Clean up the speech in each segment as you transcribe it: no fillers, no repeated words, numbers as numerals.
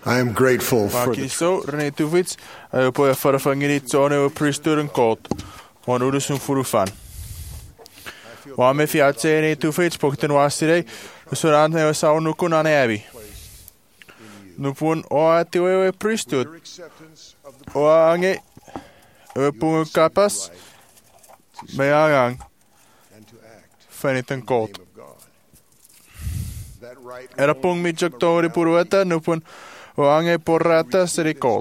I am grateful for the Makiso, Rene Tuvits, poi a fare fangirizone o priesthood and court, on Udusum Furufan. Wa me fiace Rene Tuvits, Pocton Wasire, Surant ne Saunukun an Abbey. Nupun o atio priesthood. O ange, pung capas, meagang, fenitan court. Era pung mi joctori purueta, nupun o ange porrata sericot.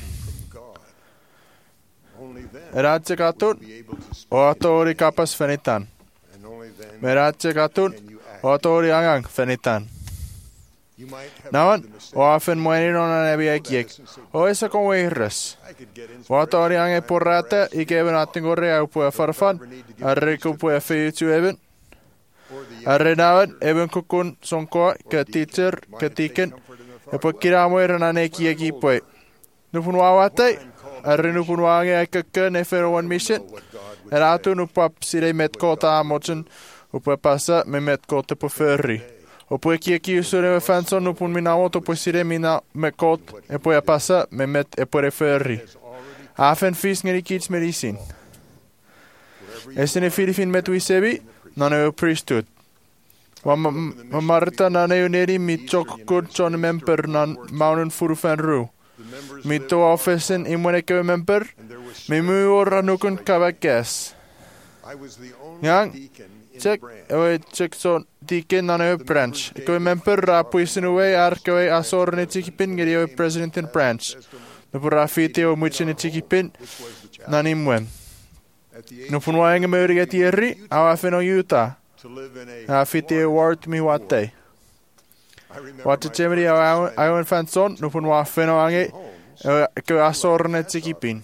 Erace catun, o atori capas fenitan. Merace catun, o atori angang fenitan. Naman, o afen muerin on an ebi ekiek, o esa con weirres. O atori ange porrata, I que even atingore au pua farfan, arreku pua feitu even. Arrenavan, even kukun sonkoa, ka teacher, ka tiken, e po kiramoir na neki eki poi. Nupun wawatay, arre nupun wange akaka ne fero one mission. Eratu nupap sire metkota amochen, upa pasa me metkota po ferri. O po eki usure me fanson nupun minamoto po sire mina mekot, e po pasa me met e po ferri. Afen fis ngeri kits medicine. Esene filifin metuisebi, non è priesthood. Ma Marta non è un'eri mi chokkur chon member non mountain furufan ru. Mi to officen imoneke member, mi muora nukun kavakas. Yang, check so deacon non è branch. Eko member rapuisin uwe arkewe asorne chikipin ngeri president in branch. Nupu rafiti o muchin chikipin non imwen. Nupun waenge meuriga tierri, awa feno Utah. Fiti ward mi wate. Wate chemri awen fanson, nupun wa feno ange, ke asorne tsikipin.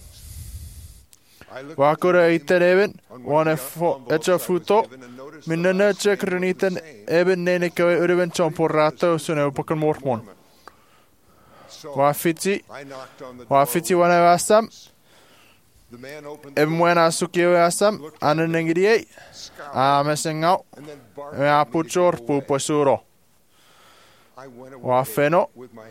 Wakura iten even, wane echa futo, minne check reniten even nene ke urven chomporrato sune upakan mormon. Wafiti wane wasam, Even asukio asam, anenengiri, mesengau, apuchor pupasuro. Wafeno,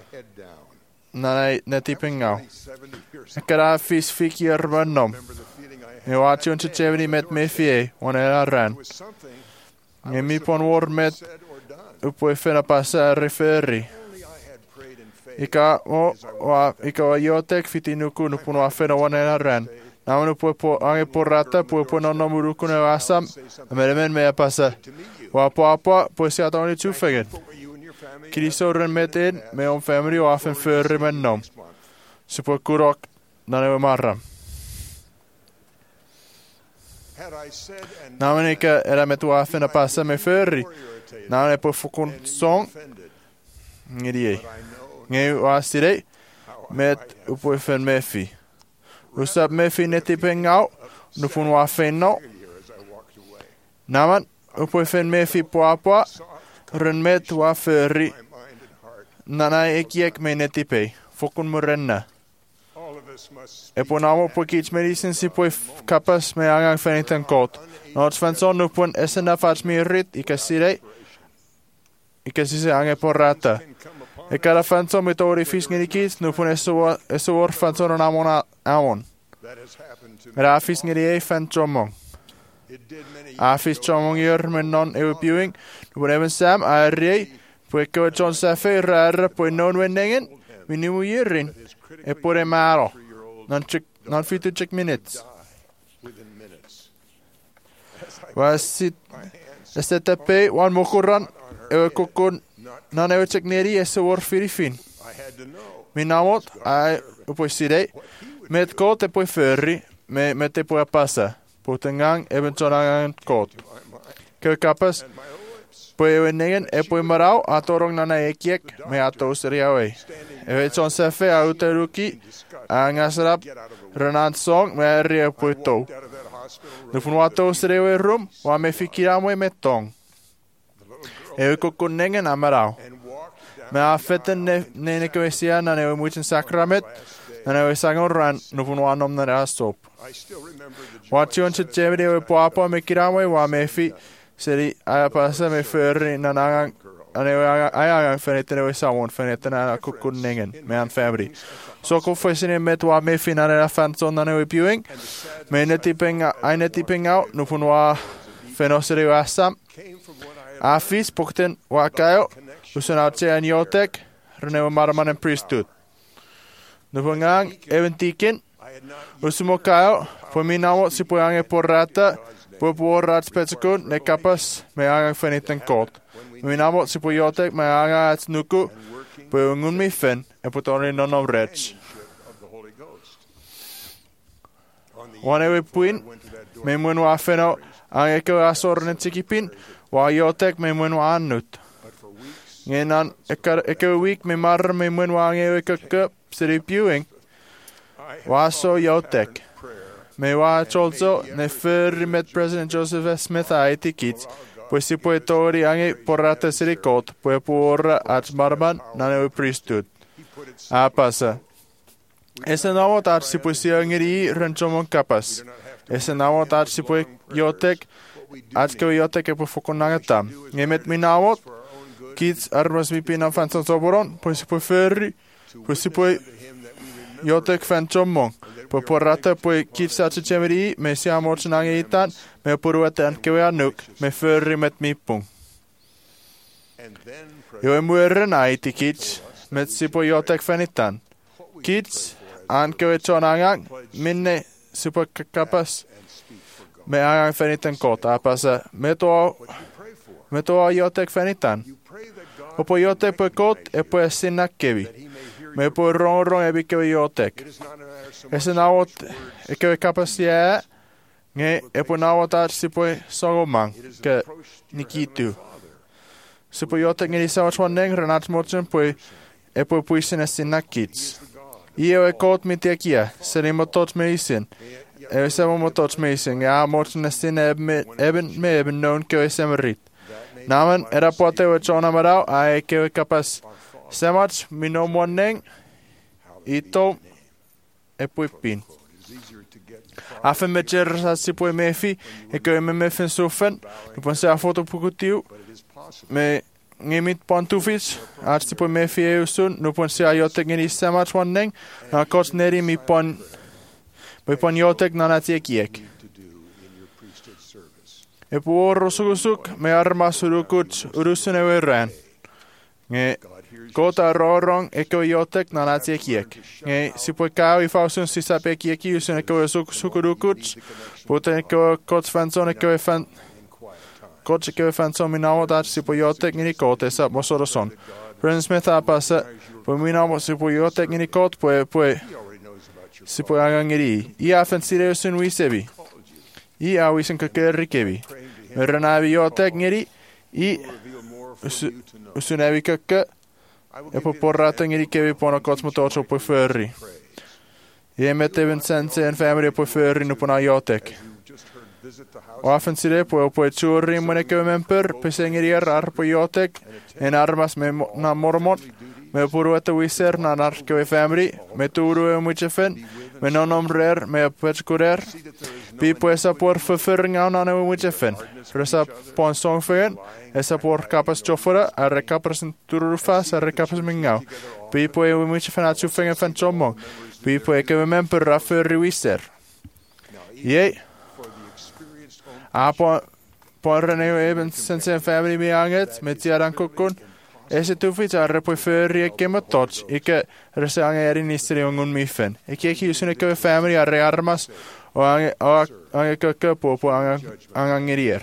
netipengau. Kara fis fikir random. Watching to chevni met mefie, one ran. Yemi pon war met upwefena passa referi. Ika yotek fitinuku nupun wafena one ran. Namun po ange porrata po non muruku ne asam meremen me pasa wa apa po se atoni tufegen kriso ren meten me on family o afen förre men nom så på kurok nane marram namen ika era met wa afen pasa me förri namen po fukun song ngiri nge wasire met upo fen mefi Usap me fineti pengau, nupun wa feno. Naman, upo fen me fi poapa, ren met wa ferri. Nana ekiek me neti pe, fokun murenna. Epo namo po kits medicine si po kapas me angang fenitan kot. Nots fanson nupun esena fats mi rit, ikasire ange porrata. E cada fanson me tori fisngeni kits, nupun esor fanson namona amon. Rafis ngeri fan chomong. Afis chomong yer men non viewing. Nu even sam arre. Pueko John Safe rar po non wenningen. We new yerin. E pure maro. Non fit to check minutes. Was it STP one mokuran e kokon non e check neri e so firifin. Minamot ai upoisire. Met kot e poi ferri, me te poi passa. Potengang even zonangan kot. Ke kapas, poi wenningen e poi marau, atorong nana ekiek, me atos riawe. E zon sefe auteruki, angasrap, renant song, me ria poi to. Nufun atos riawe rum, wa me fikiramo e metong. E kokunnengen amarau. Me afeten ne koesia na ne muchen sakramet, and I was saying, "Ran, no one on the asop." What you want to do with Papa Mikirawe, wa mefi, seri, I pass me ferry, nanang, ajangang feniten ei saavun feniten aina kukkunningen meidän family. Soko fosinen met wa me finale fanson na ne viewing. Me ne tipping out nu pun wa fenoseri wasa. Afis pukten wa kayo. Usun outsean yotek. Rene marmanen priesthood. Nu pungang eventikin. Usumo kayo. Po minamo si puange porrata. Po porrat spetsekun ne kapas me agang feniten kot. Minamo si puyotek me agang at nuku. Po ungun mi fen. E putori non of rech. Wanewe puin, me muen wa feno ang eko asornen tikipin, wa yotek me muen wa annut. Ngenan eko week me marr me muen wa ang eko kup siri viewing, wa so yotek. Me wa cholzo ne fyrri met President Joseph S. Smith a etikits, pues si pue tori ang porrata siri kot, pue puorra at marman nanewe priesthood. A pasa. Ese navo tar si pue siangeri ranchomon kapas. Ese navo tar si pue yotek, atke yotek e pue fokonagatam. Ngemet minavot, kids armas mi pina fanson soboron, pue si pue ferri, pue si pue yotek fanchomon. Pue porrata pue kids atse chemeri, me siamorchen angeitan, me puruete ankewe anuk, me ferri met mipung. Jo e mueren aiti kids, met si pue yotek fanitan. Kids, ankewe chon angang, minne super kapas, me angang fenitan kot, apasa, me to jotek fenitan. Opo jotek po kot, e po sinna kevi. Me po ron ebi kevi jotek. Ese nawot, e kevi kapas jää, nge e po nawot si po sogomang, ke nikitu. Si po jotek nge lisawat wanneng, renat motsen po e po puisin sinna kids. Io e kot mi tekia, serimo tot meisin. E semo tot meisin, ja morten sin eben non ke semerit. Namen era pote we chona marau, a ke kapas semach mino moneng ito e puipin. Afen mecher si poi mefi e ke me mefen sufen, pon se a foto pukutiu me ngemit pantufis, arsti poi me fieusun, nu pon se a jotek ngeni semat wanneng, na kots neri mi pon jotek na natie kiek. E puoro sukusuk, me armas urukut, urusun e verran. Nge kota rorong e ko jotek na natie kiek. Nge si poi kao i fausun sisape kieki usun e ko sukurukut, puten e ko kots fanson e ko fan Kots ke fanson minamo dat si po jotek ngini kot esa mosoroson. President Smith apasa po minamo si po jotek ngini kot po si po angangiri. I afen sireusun wisebi. I awisen kakerri kebi. Meranavi jotek ngiri I usunevi kakka e po porrata ngiri kebi pono kots motocho po ferri. I metteven sense en family po ferri nu pona jotek. Oafen sire po churri mone ke memper pesengeri arpo jotek en armas me na mormot me purueta wiser na nar ke family me turu e muchefen me nonom rer me pechkurer pi poesa por förringa na ne muchefen resa pon songfen esa por capas chofora a recapresenturu fas a recapes mingau pi po e muchefen a chufenga fan chomong pi po e ke memper rafer wiser ye På René even sense family mi anget met tiaran kokon. Ese tufit arre po ferri e kema touch. Ike rese ange eri nisteri ongun mifen. Ike eki usun eke family arre armas o ange kaka po angangerier.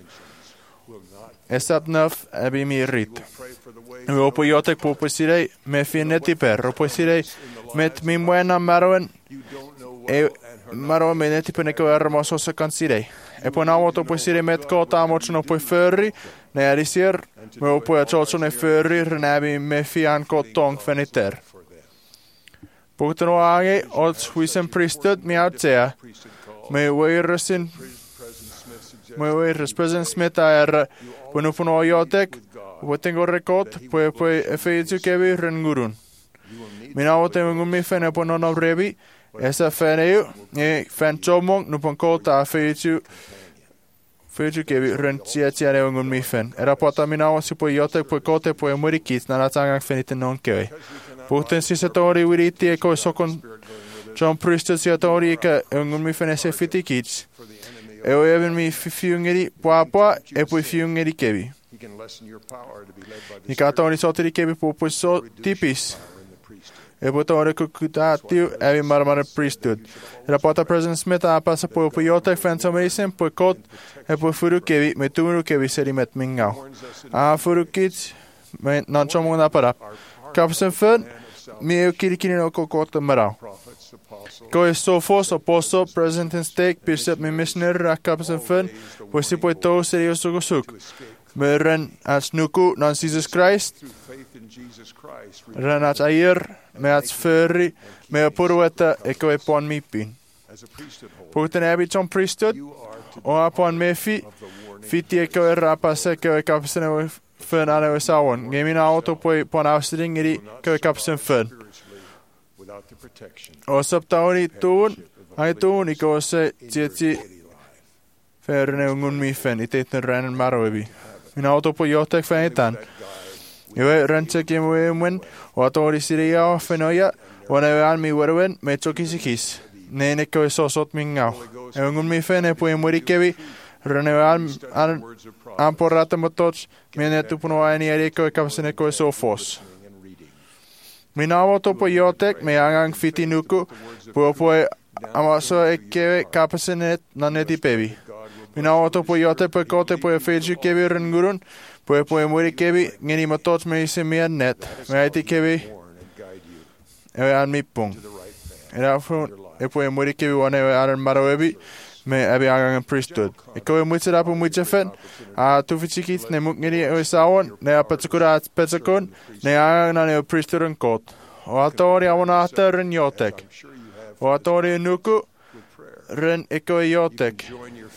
Esat naf ebi mi rit. O po jotek po sirei me fineti per. O po sirei met mi muena maroen. E maroen me neti peneko armas osa kansirei. E poi nauoto poi sire met kota mochono poi ferri ne erisier me poi achocho ne ferri renabi me fian kotong feniter. Putno age ots huisen priesthood mi outsea me weiresin President Smith er poi puno jotek poi tengo rekot poi efeitu kevi rengurun. Minä otin kun mi fene poi non rebi esa feneu e fan chomong nu pon kota efeitu Fyjukevi rön tietiane ungun mifen. Era pota minä si poi jote poi kote poi murikit na ratangang feniten non kei. Puhten sisatori wiriti eko sokon John Priestess ja tori eka ungun mifen ese fitikits. Eo even mi fiungeri puapua e poi fiungeri kevi. Ika tori sotiri kevi poi so tipis. E poi tori kukutatio evi marmara priesthood. Era pota President Smith apasa poi jote fensomeisen poi kot e poi furukevi me turukevi serimet mingau. A furukits me non chomun apara. Kapsen fön mi eu kirikinin oko kota marau. Ko e sofos apostle President and stake bishop me missionary rakapsen fön poi si poi to serios suk. Me ren as nuku non Jesus Christ. Ren as air me as furry me purueta e ko e pon mipin. Puhten ebi John priesthood o apon me fiti e ko e rapase ko e kapsen e fön ane o sawon. Gemin auto poi pon ausring eri ko e kapsen fön. O saptauni tuun ai tuun iko se tieti ferne ungun mifen iteitten rennen maroevi. Minä auto poi johtek fenitän. Joe rentsekin muemmen o atori siria o fenoja o ne almi werwen me chokisikis. Ne ne ko sosot mingau. E ungun mifen e poi murikevi rene an porrata motots mene tupuno aini eriko e kapsene ko sofos. Minä auto poi johtek me angang fitinuku poi amaso e keve kapsene naneti pevi. Minä auto poi jote poi kote poi feju kevi rengurun poi muri kevi ngeni matot me ise mien net me aiti kevi e an mippung era fun e poi muri kevi one e aran maroebi me abi angan priesthood e ko muitsera pu muitsefen a tu fichikit ne mukngeni e sawon ne apatsukura petsakon ne angan ne priesthood kot o atori avona ateren jotek o atori nuku ren eko jotek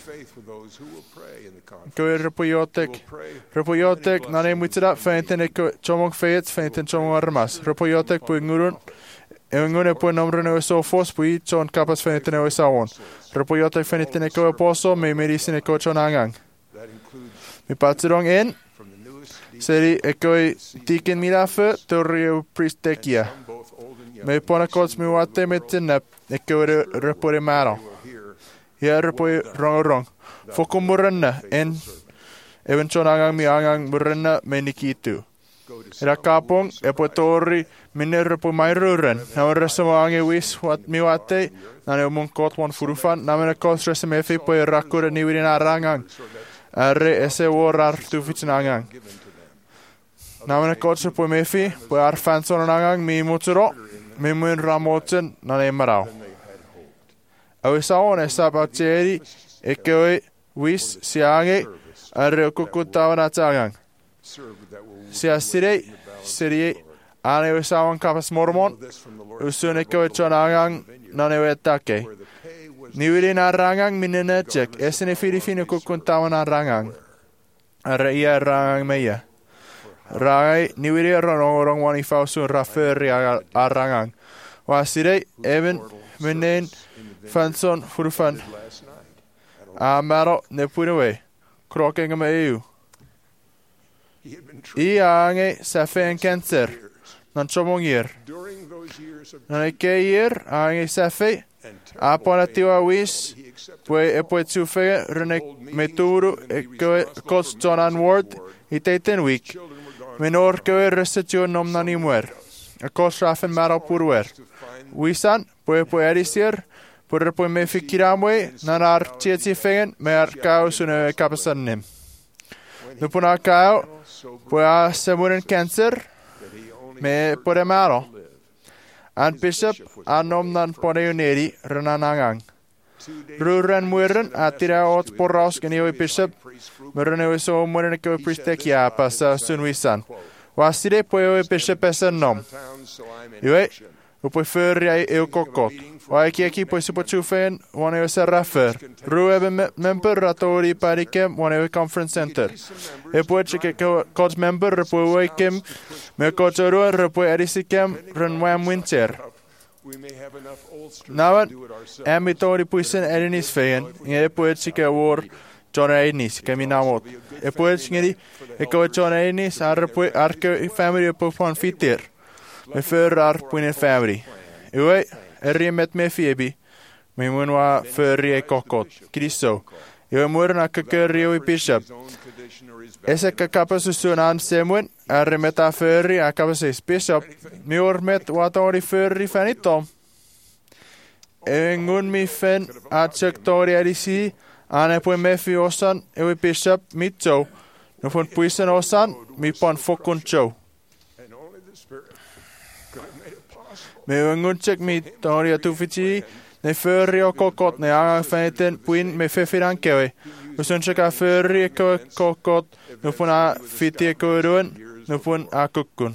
ko repojotek nane muitsera fenten eko chomong feet fenten chomong armas repojotek pui ngurun ngune pui nomren o so fos pui chon kapas fenten o sawon repojotek fenten eko poso me merisin eko chon angang mi patsirong en seri eko tiken mirafe torrio pristekia me pona kots mi wate metenap eko repore maro ja repoi rong fokum murenna en even chon angang mi angang murenna me nikitu era kapong e potori minne repoi mai ruren na resama ange wis wat mi wate na ne mon kot one furufan na me kot resame fi poi rakure ni wirin arangang are ese worar tu fitin angang na me kot se poi me fi poi ar fanson angang mi muturo mi mun ramoten na ne marau Au saon e sabateri e koe wis siange are kukutawana tagang. Sia sirei ane o saon kapas mormon usune koe chonagang nane wetake. Niwiri na rangang minene check esene filifino kukutawana rangang. Are ia rangang meia. Rai niwiri rong wani fausun raferi a rangang. Wa sirei even minen Fanson furufan. Amaro ne punewe. Krokenga me eu. I ange safen cancer. Nan chomongir. Nan keir ange safe. Aponatiwa wis. Pue tsufe rene meturu kots John Ward. Iteiten week. Menor koe resetio nom nani muer. A kos rafen maro purwer. Wisan pue erisier. Por poi me fikiramwe nanar tieti fengen mer kao sune kapasannim. Nupuna kao poi a semuren cancer me pore maro. An bishop anom nan pone uneri renanangang. Ruren mueren atira ot porraus genio bishop merene so mueren ko pristekia pasa sunwisan. Wasire poi bishop esenom. Yue poi förri e kokot. Vai kieki poi si pochufen one o serrafer. Ruebe member parike one o conference center. E poi che coach member poi wekem me coach ro poi erisikem runwam winter. Nawan amitori puisen erinis fein. E poi che war John Ainis, kami namot. E pwes ngiri, e ko John Ainis, arke family po pon fitir. Me för arpuin en family. Ue, rimet me fiebi. Me munwa för kokot. Kristo. Ue murna kakeri ui bishop. Ese kapasussun ansemun, arrimeta förri, akapasis bishop. Miurmet watori förri fanitom. Engun mi fen atsektori edisi, ane pui mefi osan, ui bishop mitso. No pun puisen osan, mi pon fokun cho. Me ungunsek mi toria tufiti, ne förri o kokot, ne angan faniten puin me fefiran kewe. Usunseka förri kokot, no pun a fiti koiruen, no pun a kukkun.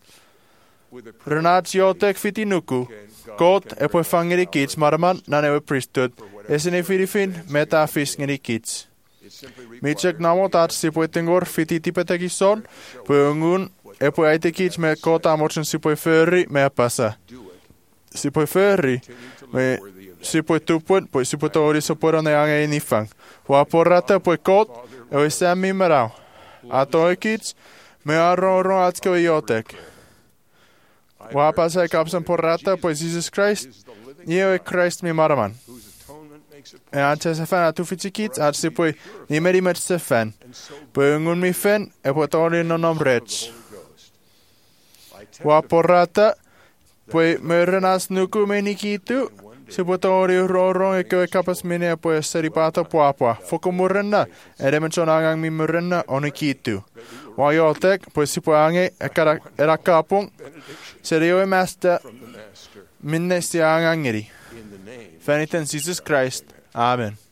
Renat jotek fiti nuku. God e poi fangeri kids marman na ne priesthood. Esini filifin meta fisngeri kids. Michek namo tatsi poi tengor fiti tipeteki son, poi ungun e poi aite kids me kota motsen si poi förri me passa. Si poi förri me si poi tupun, poi si poi tori soporo ne ange inifang. Hua porrata poi kot e oi sammi marau. A toi kids me arro atske jotek. Hua passa e kapsan porrata poi Jesus Christ. Io e Christ mi marman. E anche se fan a tufici kids, anche poi nimeri met se fan. Poi ungun mi fan e poi tori non om rech. Hua porrata poi merrenas nuku meni kitu. Se poi tori rorong e koe kapas mene e poi esseri pata puapua. Foko murrenna, edemen son angang mi murrenna oni kitu. Hua jotek, poi si poi ange e rakapung. Se rio e master minne si angangeri. Feniten Jesus Christ. Amen.